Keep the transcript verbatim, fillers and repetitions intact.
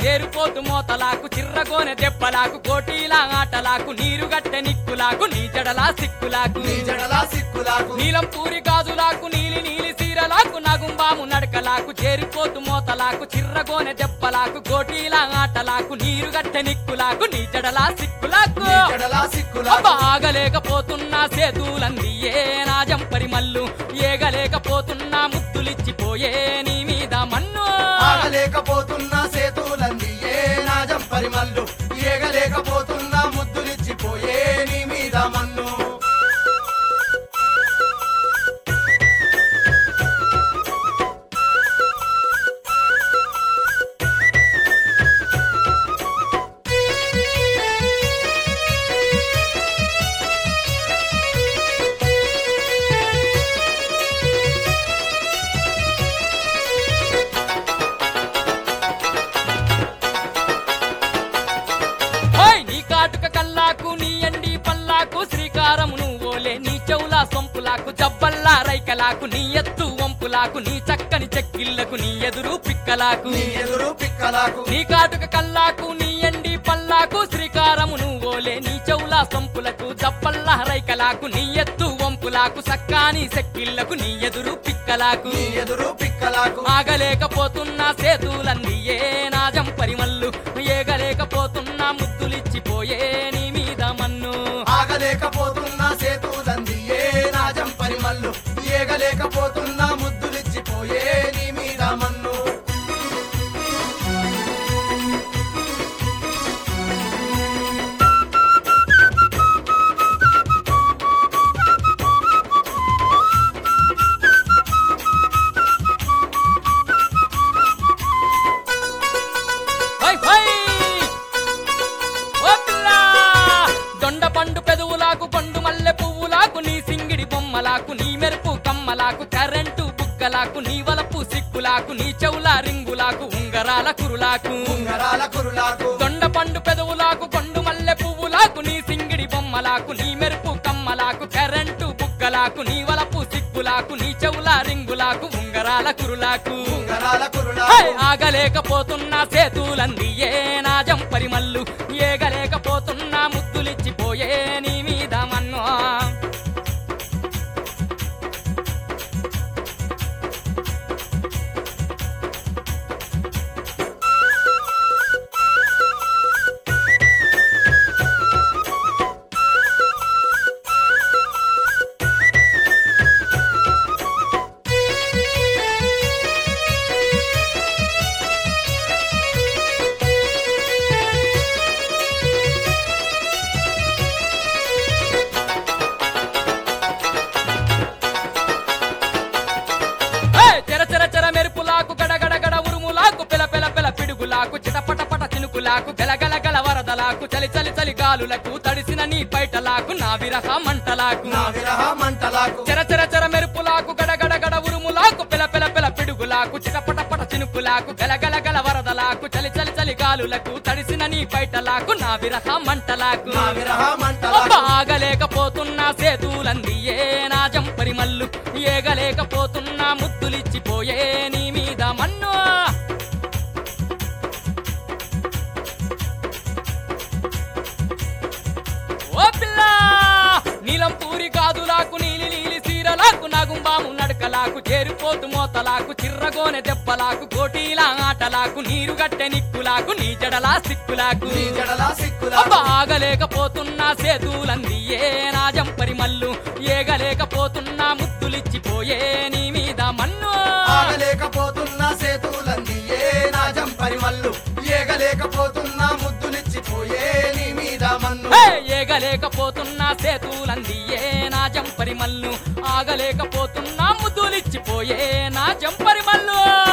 చేరుపోతు మోతలాకు చిర్రగోనె దెబ్బలాకు కోటీల ఆటలాకు నీరుగట్టె నిక్కులాకు నీ జడలా సిక్కులాకు నీ జడలా సిక్కులాకు నీలం పూరి గాజులాకు నీలి నీలి సీరలాకు నగుంబాము నడకలాకు చేరిపోతు మోతలాకు చిర్రగోనె దెబ్బలాకు కోటీల ఆటలాకు నీరుగట్టె నిక్కులాకు నీ జడలా సిక్కులాకు నీ జడలా సిక్కులాకు బాగలేకపోతున్నా సేతులంది ఏ నా జంపరి మల్లు ఏగలేకపోతున్నా ముద్దులిచ్చిపోయే నీ మీద మన్ను ఆగలేకపోతున్న సేతులంది ఏ నా జంపరి మల్లు ఏగలేకపోతున్న ముద్దులిచ్చిపోయే నీ మీద మన్ను సొంపులాకు జబ్బల్లా రైకలాకు నీ ఎత్తు వంపులాకు నీ చక్కని చెక్కిళ్లకు నీ ఎదురు పిక్కలాకు నీ ఎదురు పిక్కలాకు నీ కాటుక కల్లాకు నీ ఎండి పల్లాకు శ్రీకారము నువ్వోలే నీ చెవులా సొంపులకు జబ్బల్లా రైకలాకు నీ ఎత్తు వంపులాకు సక్కాని చెక్కిళ్లకు నీ ఎదురు పిక్కలాకు నీ ఎదురు పిక్కలాకు ఆగలేకపోతున్నా సేతులంది ఏ నా జంపరి మల్లు ఏగలేకపోతున్నా ముద్దులిచ్చిపోయే నీ మీద మన్ను ఆగలేకపోతున్నా సేతులంది ఏ నా జంపరి మల్లు ఏగలేకపోతున్నా ముద్దులిచ్చిపోయే నీ మీద మన్ను బొమ్మలాకు నీ మెరుపు కమ్మలాకు కరెంటు బుగ్గలాకు నీ వలపు సిక్కులాకు నీ చెవుల రింగులాకు ఉంగరాల కురులాకు ఉంగరాల కురులాకు దొండ పండు పెదవులాకు కొండు మల్లె పువ్వులాకు నీ సింగిడి బొమ్మలాకు నీ మెరుపు కమ్మలాకు కరెంటు బుగ్గలాకు నీ వలపు సిక్కులాకు నీ చెవుల రింగులాకు ఉంగరాల కురులాకు ఉంగరాల కురులాకు ఆగలేకపోతున్నా సేతులంది ఏ నా జంపరి మల్లు ఏగలేకపోతున్నా ముద్దులిచ్చిపోయే నీ మీద మన్ను చిటపటపట చినుకులాకు గలగలగల వరదలాకు చలి చలి చలి గాలులకు తడిసిన నీ పైటలాకు నా విరహ మంటలాకు నా విరహ మంటలాకు చెర చెర చెర మెరుపులాకు గడగడగడ ఉరుములాకు పిల పిల పిల పిడుగులాకు చిటపటపట చినుకులాకు గలగలగల వరదలాకు చలి చలి చలి గాలులకు తడిసిన నీ పైటలాకు నా విరహ మంటలాకు నా విరహ మంటలాకు ఆగలేకపోతున్నా సేతులంది ఏ నా జంపరి మల్లు ఏగలేకపోతున్నా ముద్దులిచ్చిపోయే నీ మీద మన్ను నీలం పూరి గాజులాకు నీలి నీలి సీరలాకు నగుంబాము నడకలాకు చేరిపోతు మోతలాకు చిర్రగోనె దెబ్బలాకు కోటీల ఆటలాకు నీరుగట్టె నిక్కులాకు నీ జడలా సిక్కులాకు నీ జడలా సిక్కులాకు ఆగలేకపోతున్నా సేతులంది ఏ నా జంపరి మల్లు ఏగలేకపోతున్నా ముద్దులిచ్చిపోయే నీ మీద మన్ను ఆగలేకపోతున్నా సేతులంది ఏ నా జంపరి మల్లు ఏగలేకపోతున్నా ముద్దులిచ్చిపోయే నీ మీద మన్ను ఏగలేకపోతున్నా సేతులంది ఏ నా జంపరి మల్లు ఆగలేకపోతున్నా ముద్దులిచ్చిపోయే నా జంపరి మల్లు.